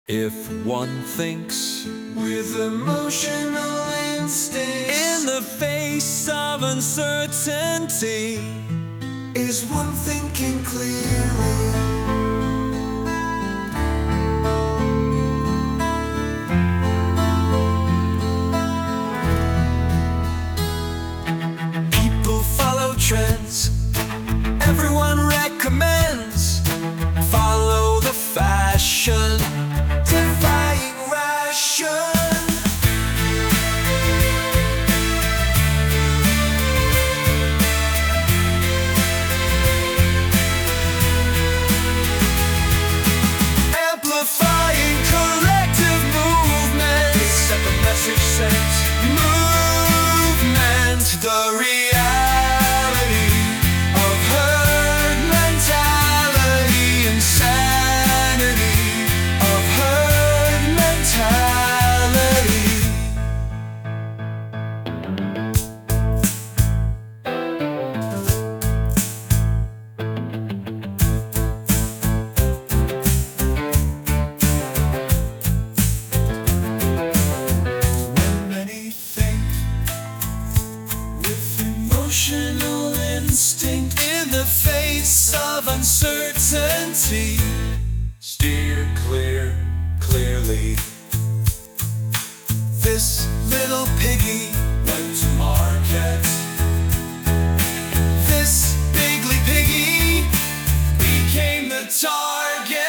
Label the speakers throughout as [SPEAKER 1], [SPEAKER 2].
[SPEAKER 1] If one thinks
[SPEAKER 2] with emotional instincts
[SPEAKER 1] in the face of uncertainty,
[SPEAKER 2] is one thinking clearly? People follow trends, everyone recommends, follow the fashion, defying ration. Amplifying collective movement, they set the message sent. Movement, the reality of herd mentality, insanity of herd mentality. When many think with emotional instinct in the face of uncertainty, steer clear, clearly. This little piggy went to market. This bigly piggy became the target.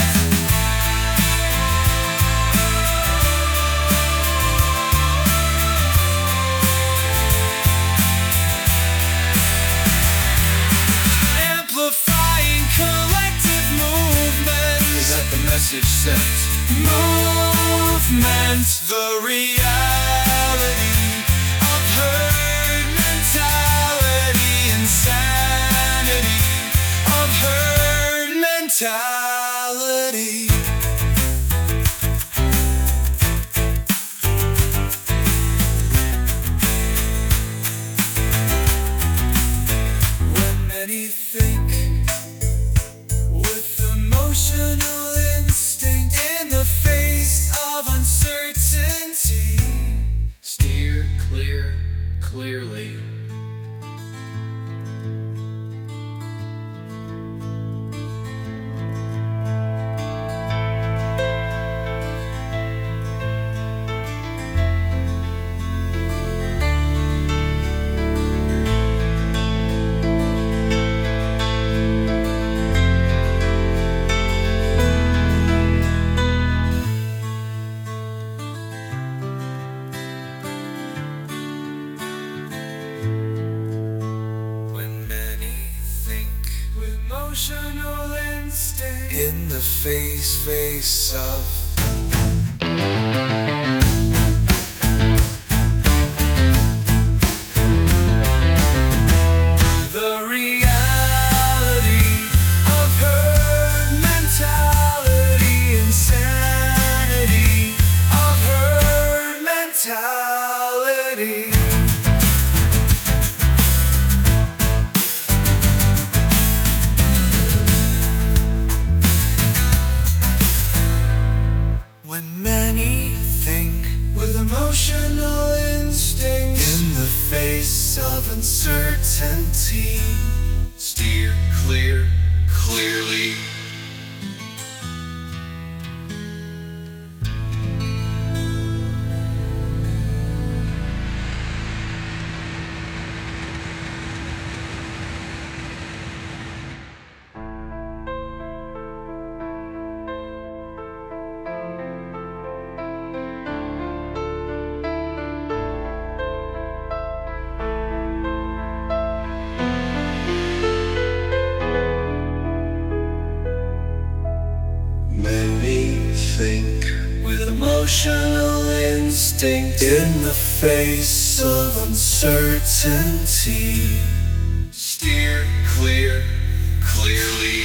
[SPEAKER 2] Amplifying collective movement, is that the message sent? Movement, the reality of herd mentality, insanity of herd mentality. When many think with emotional instinct in the face of uncertainty, steer clear, clearly. When many think with emotional instinct in the face of the reality of herd mentality, insanity of herd mentality. When many think with emotional instinct in the face of uncertainty, steer clear, clearly. Many think with emotional instinct in the face of uncertainty, steer clear, clearly.